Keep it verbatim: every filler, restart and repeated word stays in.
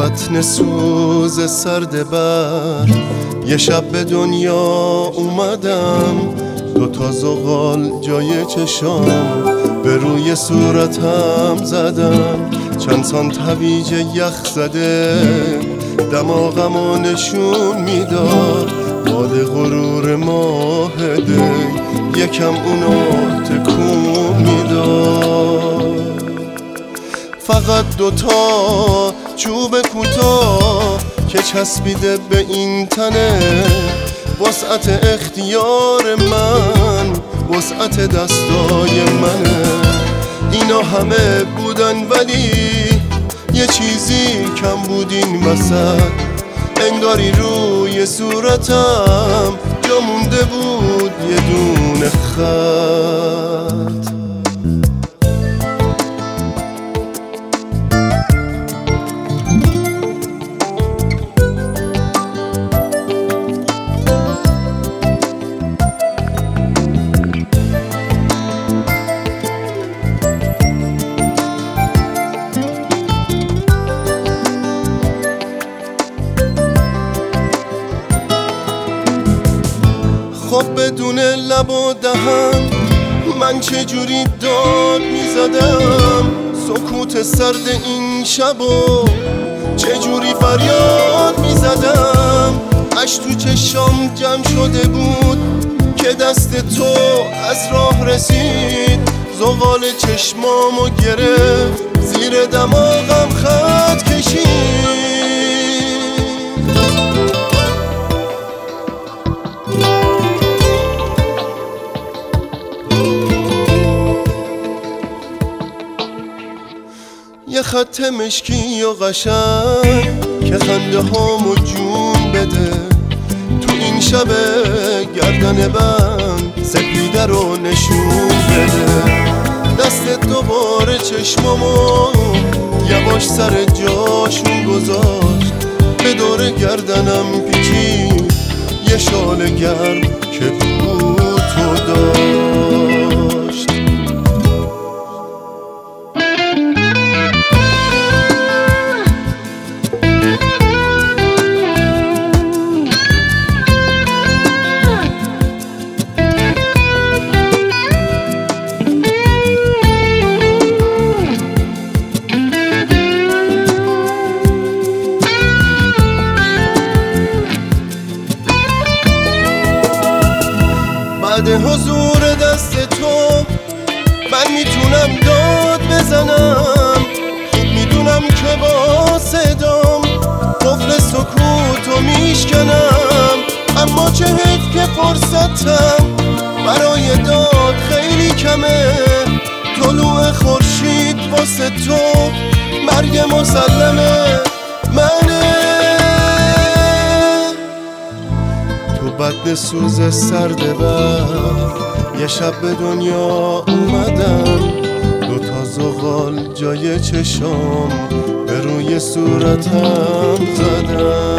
بطن سوز سرد بر یه شب به دنیا اومدم، دوتا زغال جای چشام به روی صورتم زدم. چند سان تویج یخ زده دماغمو نشون میداد، باد غرور ماهده یکم اونو تکون میداد. فقط دوتا چوب کوتاه که چسبیده به این تنه، وسعت اختیار من وسعت دستای منه. اینا همه بودن ولی یه چیزی کم بود این وسط، انگاری روی صورتم جا مونده بود یه دونه خط. خب بدون لب و دهن من چجوری داد میزدم، سکوت سرد این شبو چجوری فریاد میزدم. اش تو چشام جمع شده بود که دست تو از راه رسید، زغال چشمامو گرفت زیر دماغم خط کشید. یه خط مشکی و قشنگ که خنده هامو جون بده، تو این شب گردن بند سپیده رو نشون بده. دست دوباره چشمامو یواش سر جاشون گذاشت، به دور گردنم پیچید یه شال گرم که بود تو داشت. بعد حضور دست تو من میتونم داد بزنم، خوب میدونم که با صدام قفل سکوتو میشکنم. اما چه حیف که فرصتم برای داد خیلی کمه، طلوع خورشید واسه تو مرگ مسلمه منه. بطن سوز سرد بر یه شب به دنیا اومدم، دوتا زغال جای چشام به روی صورتم زدم.